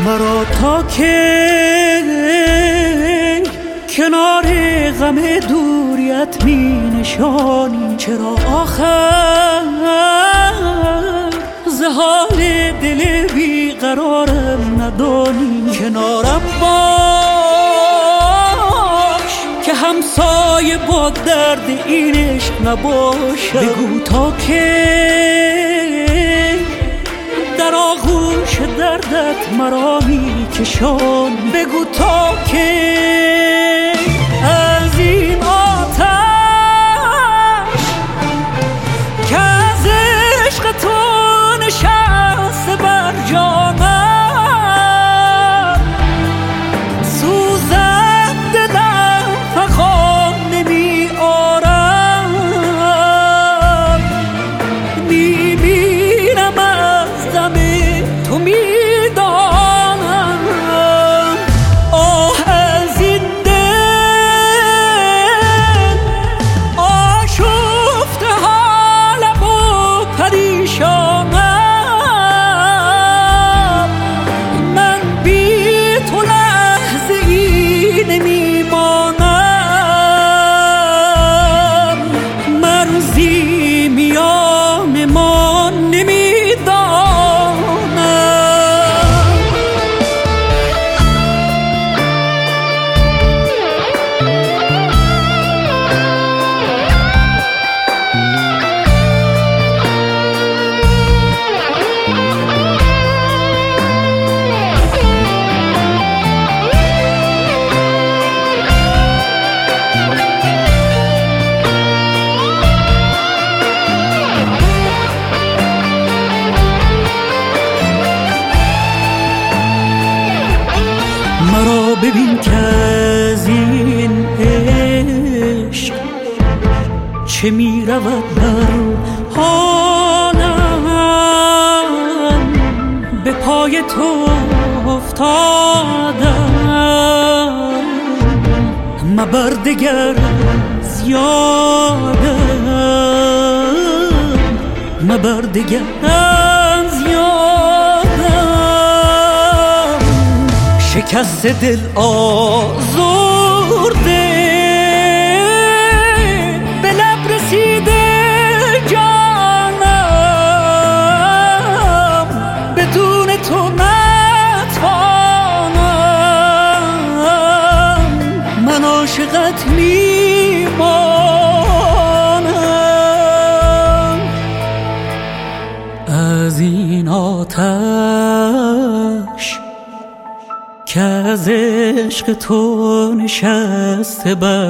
مرا تا که کنار غم دوریت می نشانی، چرا آخر ز حال دل بیقرارم ندانی؟ کنارم باش که همسایه با درد این عشق نباشم. بگو تا که در آغوش دردت مرا می کشان. بگو تا که از این آتش که از عشق تو نشسته بر جانم، سوزد دلم فغان نمی آرم. می بینم از دم تو می دانم. آه از این دل آشفته حالم و پریشانم. من بی تو لحظه ای نمی مانم. مرزی میان ما نمی دانم. مرا ببین که از این عشق چه می رود بر حالم. به پای تو افتادم، مبر دگر از یادم، مبر دگر از یادم. شکست دل آزرده به لب رسیده جانم. بدون تو نتوانم، من عاشقت میمانم. از این آتش که از عشق تو نشسته بر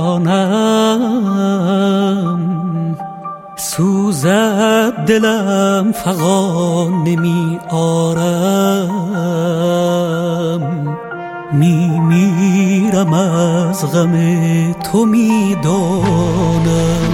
جانم، سوزد دلم فغان نمی آرم. میمیرم از غم تو میدانم.